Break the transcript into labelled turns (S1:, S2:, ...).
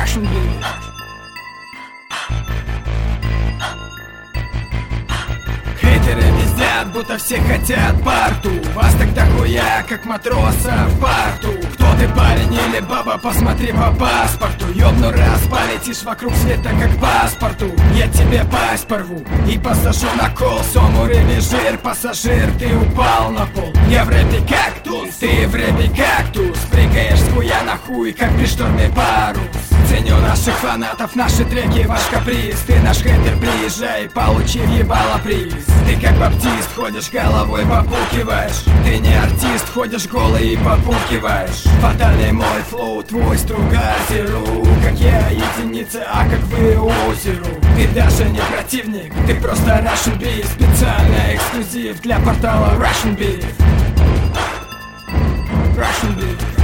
S1: Russian Beat. Хейтеры вездят, будто все хотят парту. Вас тогда хуя, как матроса в парту. Кто ты, парень или баба, посмотри по паспорту. Ёбну раз, полетишь вокруг света, как паспорту. Я тебе пасть порву и посажу на кол. Сому рыбий жир, пассажир, ты упал на пол. Я в рэпе кактус, ты в рэпе кактус. Прыгаешь с хуя на хуй, как при шторме парус. Ценю наших фанатов, наши треки, ваш каприз. Ты наш хейтер, приезжай, получи в ебало приз. Ты как баптист, ходишь головой попукиваешь. Ты не артист, ходишь голый и попукиваешь. Фатальный мой флоу, твой стругазеру. Как я единица, а как вы озеру. Ты даже не противник, ты просто Russian Beat. Специальный эксклюзив для портала Russian Beat. Russian Beat.